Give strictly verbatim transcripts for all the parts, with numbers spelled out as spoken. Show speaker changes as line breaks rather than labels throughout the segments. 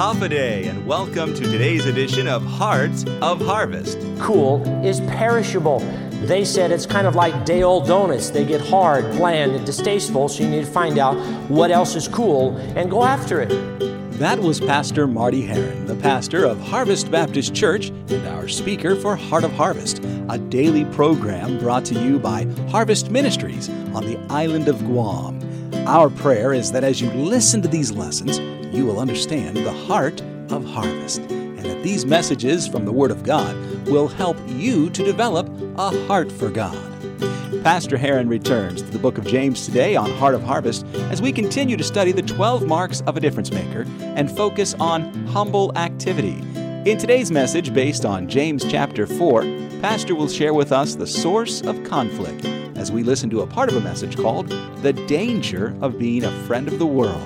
Hafa and welcome to today's edition of Hearts of Harvest.
Cool is perishable. They said it's kind of like day-old donuts. They get hard, bland, and distasteful, so you need to find out what else is cool and go after it.
That was Pastor Marty Heron, the pastor of Harvest Baptist Church and our speaker for Heart of Harvest, a daily program brought to you by Harvest Ministries on the island of Guam. Our prayer is that as you listen to these lessons, you will understand the heart of harvest, and that these messages from the Word of God will help you to develop a heart for God. Pastor Heron returns to the book of James today on Heart of Harvest as we continue to study the twelve marks of a difference maker and focus on humble activity. In today's message, based on James chapter four, Pastor will share with us the source of conflict as we listen to a part of a message called The Danger of Being a Friend of the World.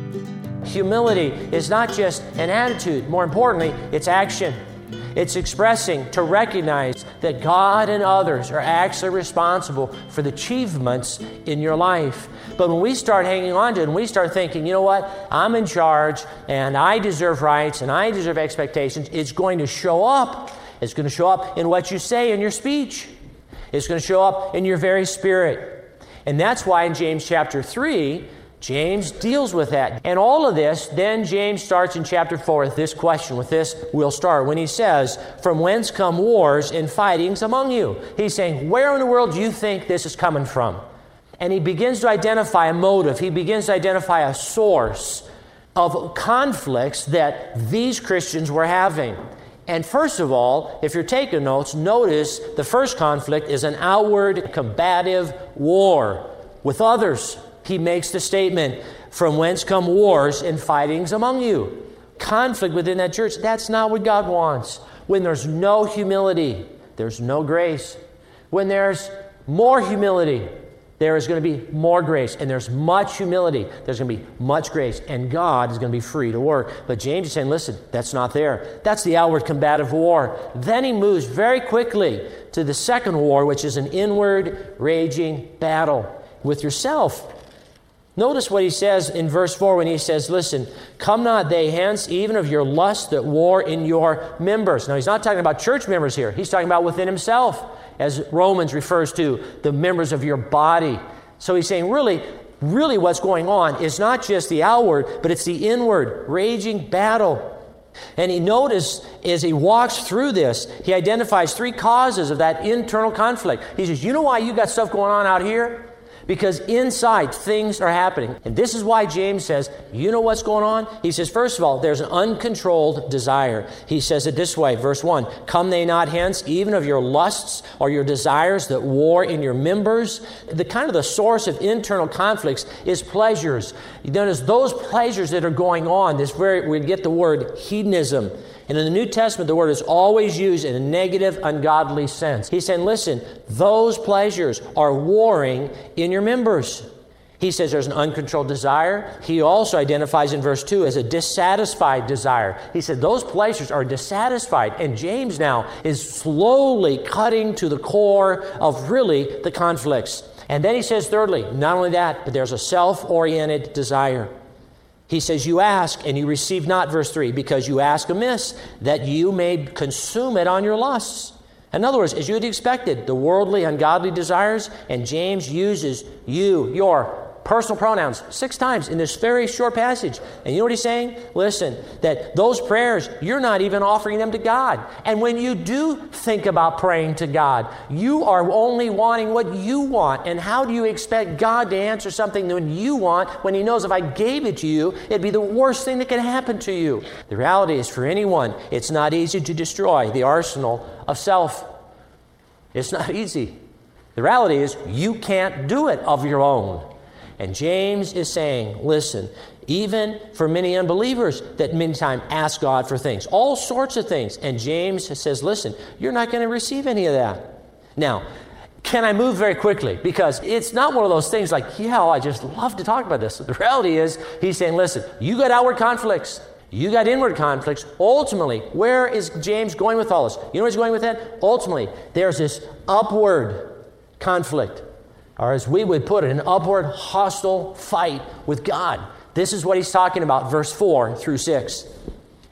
Humility is not just an attitude. More importantly, it's action. It's expressing to recognize that God and others are actually responsible for the achievements in your life. But when we start hanging on to it and we start thinking, you know what, I'm in charge and I deserve rights and I deserve expectations, it's going to show up. It's going to show up in what you say in your speech. It's going to show up in your very spirit. And that's why in James chapter three, James deals with that. And all of this, then James starts in chapter four with this question. With this, we'll start. When he says, from whence come wars and fightings among you? He's saying, where in the world do you think this is coming from? And he begins to identify a motive. He begins to identify a source of conflicts that these Christians were having. And first of all, if you're taking notes, notice the first conflict is an outward combative war with others. He makes the statement, from whence come wars and fightings among you? Conflict within that church, that's not what God wants. When there's no humility, there's no grace. When there's more humility, there is going to be more grace. And there's much humility, there's going to be much grace. And God is going to be free to work. But James is saying, listen, that's not there. That's the outward combative war. Then he moves very quickly to the second war, which is an inward raging battle with yourself. Notice what he says in verse four when he says, listen, come not they hence, even of your lust that war in your members. Now, he's not talking about church members here. He's talking about within himself, as Romans refers to the members of your body. So he's saying, really, really what's going on is not just the outward, but it's the inward, raging battle. And he noticed as he walks through this, he identifies three causes of that internal conflict. He says, you know why you got stuff going on out here? Because inside, things are happening. And this is why James says, you know what's going on? He says, first of all, there's an uncontrolled desire. He says it this way, verse one, come they not hence, even of your lusts or your desires that war in your members? The kind of the source of internal conflicts is pleasures. Notice those pleasures that are going on, this very, we get the word hedonism. And in the New Testament, the word is always used in a negative, ungodly sense. He's saying, listen, those pleasures are warring in your members. He says there's an uncontrolled desire. He also identifies in verse two as a dissatisfied desire. He said those pleasures are dissatisfied. And James now is slowly cutting to the core of really the conflicts. And then he says, thirdly, not only that, but there's a self-oriented desire. He says, you ask and you receive not, verse three, because you ask amiss, that you may consume it on your lusts. In other words, as you had expected, the worldly, ungodly desires, and James uses you, your personal pronouns, six times in this very short passage. And you know what he's saying? Listen, that those prayers, you're not even offering them to God. And when you do think about praying to God, you are only wanting what you want. And how do you expect God to answer something that you want when He knows if I gave it to you, it'd be the worst thing that could happen to you? The reality is, for anyone, it's not easy to destroy the arsenal of self. It's not easy. The reality is, you can't do it of your own. And James is saying, listen, even for many unbelievers that many times ask God for things, all sorts of things. And James says, listen, you're not going to receive any of that. Now, can I move very quickly? Because it's not one of those things like, yeah, I just love to talk about this. The reality is, he's saying, listen, you got outward conflicts. You got inward conflicts. Ultimately, where is James going with all this? You know where he's going with that? Ultimately, there's this upward conflict. Or as we would put it, an upward hostile fight with God. This is what he's talking about, verse four through six.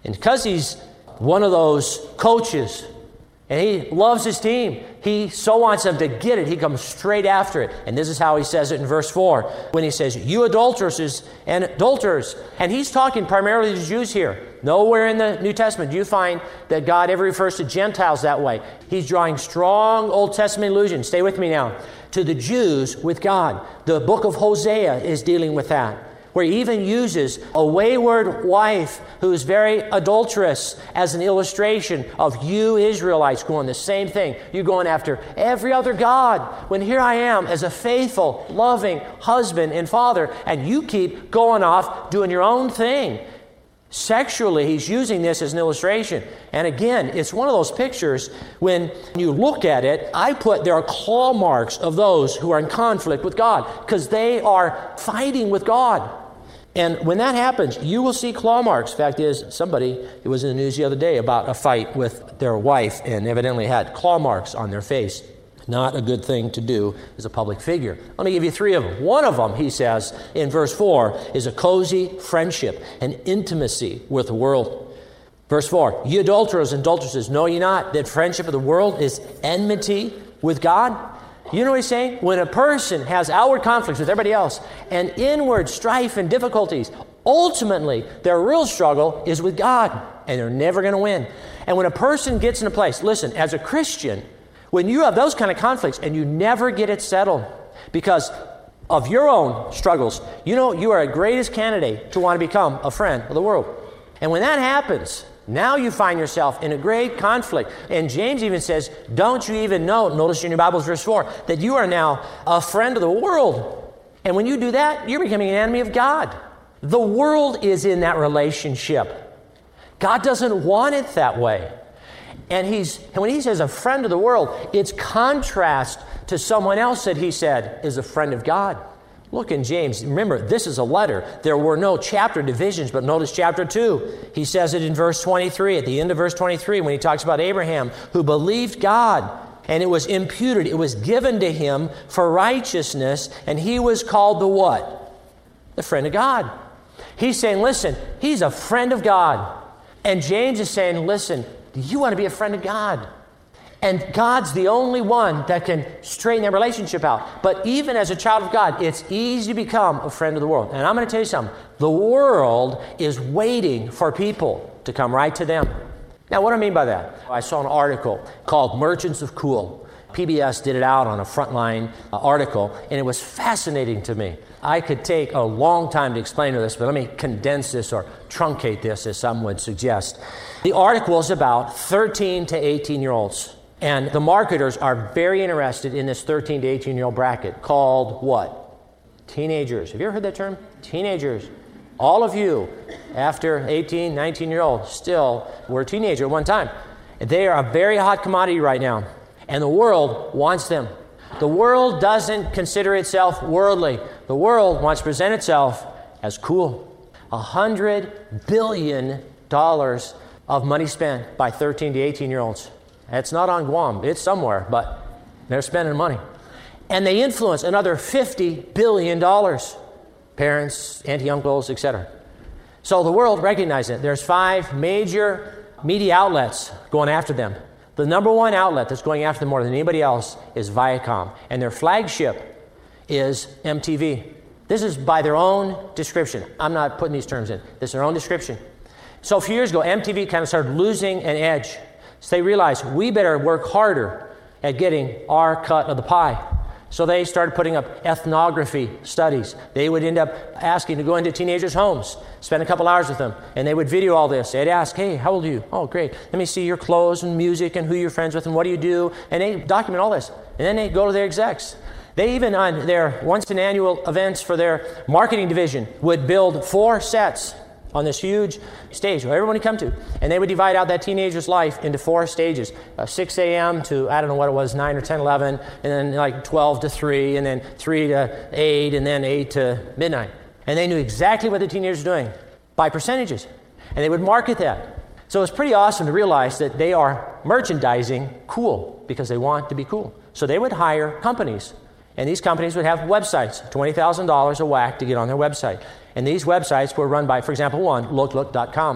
And because he's one of those coaches, and he loves his team, he so wants them to get it, he comes straight after it. And this is how he says it in verse four, when he says, you adulteresses and adulterers. And he's talking primarily to Jews here. Nowhere in the New Testament do you find that God ever refers to Gentiles that way. He's drawing strong Old Testament allusions. Stay with me now. To the Jews with God. The book of Hosea is dealing with that, where he even uses a wayward wife who's very adulterous as an illustration of you Israelites going the same thing. You're going after every other god, when here I am as a faithful, loving husband and father, and you keep going off doing your own thing. Sexually, he's using this as an illustration. And again, it's one of those pictures, when you look at it, I put there are claw marks of those who are in conflict with God, because they are fighting with God. And when that happens, you will see claw marks. Fact is, somebody, it was in the news the other day about a fight with their wife and evidently had claw marks on their face. Not a good thing to do as a public figure. Let me give you three of them. One of them, he says in verse four, is a cozy friendship, an intimacy with the world. Verse four, ye adulterers and adulteresses, know ye not that friendship of the world is enmity with God? You know what he's saying? When a person has outward conflicts with everybody else and inward strife and difficulties, ultimately their real struggle is with God, and they're never going to win. And when a person gets in a place, listen, as a Christian, when you have those kind of conflicts and you never get it settled because of your own struggles, you know you are a greatest candidate to want to become a friend of the world. And when that happens, now you find yourself in a great conflict. And James even says, don't you even know, notice in your Bibles, verse four, that you are now a friend of the world. And when you do that, you're becoming an enemy of God. The world is in that relationship. God doesn't want it that way. And he's and when he says a friend of the world, it's contrast to someone else that he said is a friend of God. Look in James. Remember, this is a letter. There were no chapter divisions, but notice chapter two. He says it in verse twenty-three, at the end of verse twenty-three, when he talks about Abraham, who believed God, and it was imputed, it was given to him for righteousness, and he was called the what? The friend of God. He's saying, listen, he's a friend of God. And James is saying, listen, you want to be a friend of God. And God's the only one that can straighten that relationship out. But even as a child of God, it's easy to become a friend of the world. And I'm going to tell you something. The world is waiting for people to come right to them. Now, what do I mean by that? I saw an article called Merchants of Cool. P B S did it out on a Frontline uh, article, and it was fascinating to me. I could take a long time to explain this, but let me condense this or truncate this, as some would suggest. The article is about thirteen to eighteen-year-olds, and the marketers are very interested in this thirteen to eighteen-year-old bracket called what? Teenagers. Have you ever heard that term? Teenagers. All of you, after eighteen, nineteen-year-old, still were a teenager at one time. They are a very hot commodity right now. And the world wants them. The world doesn't consider itself worldly. The world wants to present itself as cool. A hundred billion dollars of money spent by thirteen to eighteen-year-olds. It's not on Guam. It's somewhere, but they're spending money. And they influence another fifty billion dollars. Parents, auntie, uncles, et cetera. So the world recognizes it. There's five major media outlets going after them. The number one outlet that's going after them more than anybody else is Viacom. And their flagship is M T V. This is by their own description. I'm not putting these terms in. This is their own description. So a few years ago, M T V kind of started losing an edge. So they realized we better work harder at getting our cut of the pie. So they started putting up ethnography studies. They would end up asking to go into teenagers' homes, spend a couple hours with them, and they would video all this. They'd ask, hey, how old are you? Oh, great. Let me see your clothes and music and who you're friends with and what do you do? And they document all this. And then they go to their execs. They even, on their once-an-annual events for their marketing division, would build four sets on this huge stage where everyone would come to. And they would divide out that teenager's life into four stages. Uh, six a.m. to, I don't know what it was, nine or ten, eleven, and then like twelve to three, and then three to eight, and then eight to midnight. And they knew exactly what the teenagers were doing by percentages. And they would market that. So it's pretty awesome to realize that they are merchandising cool because they want to be cool. So they would hire companies. And these companies would have websites, twenty thousand dollars a whack to get on their website. And these websites were run by, for example, one, look look dot com.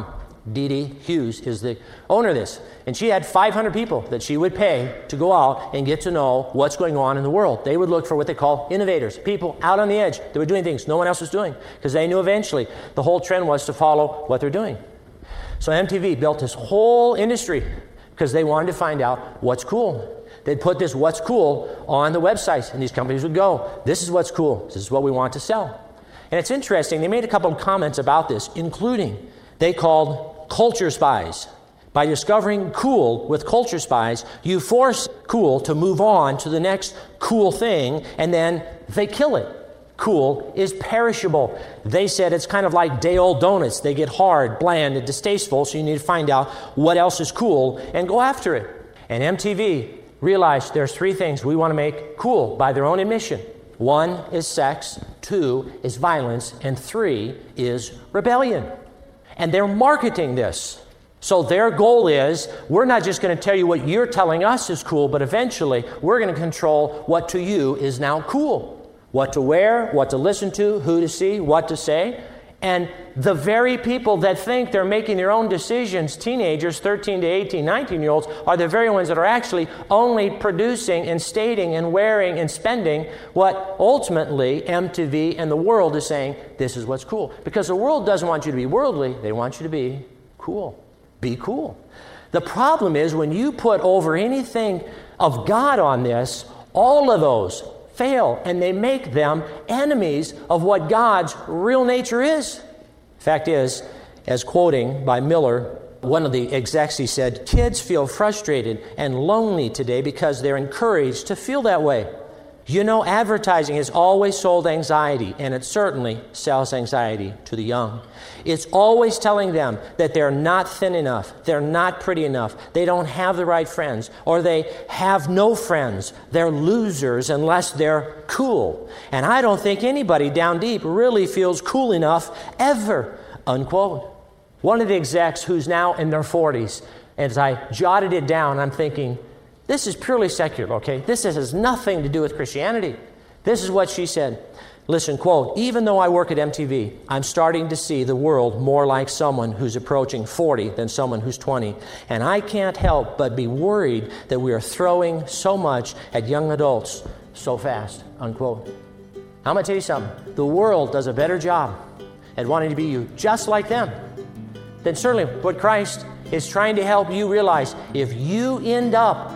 Dee Dee Hughes is the owner of this. And she had five hundred people that she would pay to go out and get to know what's going on in the world. They would look for what they call innovators, people out on the edge that were doing things no one else was doing, because they knew eventually the whole trend was to follow what they're doing. So M T V built this whole industry because they wanted to find out what's cool. They'd put this what's cool on the websites, and these companies would go, this is what's cool, this is what we want to sell. And it's interesting, they made a couple of comments about this, including they called culture spies. By discovering cool with culture spies, you force cool to move on to the next cool thing, and then they kill it. Cool is perishable. They said it's kind of like day-old donuts. They get hard, bland, and distasteful, so you need to find out what else is cool and go after it. And M T V realized there's three things we want to make cool by their own admission. One is sex, two is violence, and three is rebellion. And they're marketing this. So their goal is, we're not just going to tell you what you're telling us is cool, but eventually we're going to control what to you is now cool. What to wear, what to listen to, who to see, what to say. And the very people that think they're making their own decisions, teenagers, thirteen to eighteen, nineteen-year-olds, are the very ones that are actually only producing and stating and wearing and spending what ultimately M T V and the world is saying, this is what's cool. Because the world doesn't want you to be worldly, they want you to be cool. Be cool. The problem is when you put over anything of God on this, all of those fail, and they make them enemies of what God's real nature is. Fact is, as quoting by Miller, one of the execs, he said, kids feel frustrated and lonely today because they're encouraged to feel that way. You know, advertising has always sold anxiety, and it certainly sells anxiety to the young. It's always telling them that they're not thin enough, they're not pretty enough, they don't have the right friends, or they have no friends. They're losers unless they're cool. And I don't think anybody down deep really feels cool enough ever, unquote. One of the execs who's now in their forties, as I jotted it down, I'm thinking, this is purely secular, okay? This has nothing to do with Christianity. This is what she said. Listen, quote, even though I work at M T V, I'm starting to see the world more like someone who's approaching forty than someone who's twenty. And I can't help but be worried that we are throwing so much at young adults so fast, unquote. I'm going to tell you something. The world does a better job at wanting to be you just like them than certainly what Christ is trying to help you realize. If you end up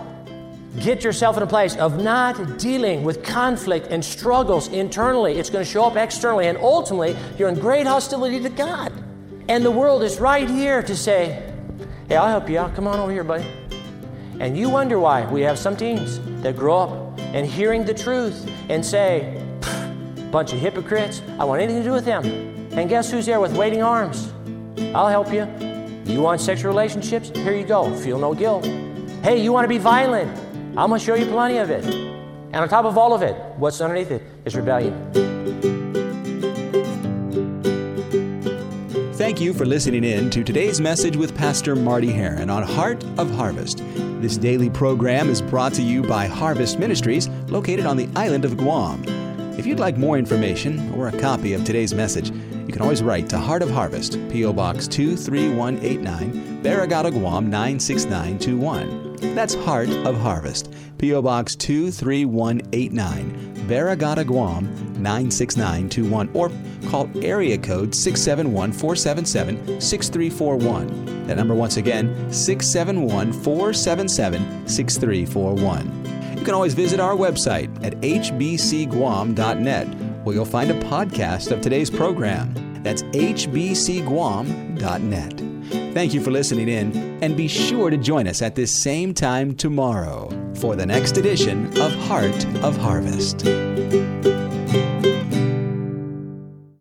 get yourself in a place of not dealing with conflict and struggles internally, it's going to show up externally, and ultimately you're in great hostility to God. And the world is right here to say, hey, I'll help you out. Come on over here, buddy. And you wonder why we have some teens that grow up and hearing the truth and say, bunch of hypocrites, I want anything to do with them. And guess who's there with waiting arms? I'll help you. You want sexual relationships? Here you go. Feel no guilt. Hey, you want to be violent? I'm going to show you plenty of it. And on top of all of it, what's underneath it is rebellion.
Thank you for listening in to today's message with Pastor Marty Heron on Heart of Harvest. This daily program is brought to you by Harvest Ministries, located on the island of Guam. If you'd like more information or a copy of today's message, you can always write to Heart of Harvest, P O Box two three one eight nine, Barragata, Guam nine six nine two one. That's Heart of Harvest, P O Box two three one eight nine, Barragata, Guam nine six nine two one, or call area code six seven one, four seven seven, six three four one. That number once again, six seven one, four seven seven, six three four one. You can always visit our website at h b c guam dot net, where you'll find a podcast of today's program. That's h b c guam dot net. Thank you for listening in, and be sure to join us at this same time tomorrow for the next edition of Heart of Harvest.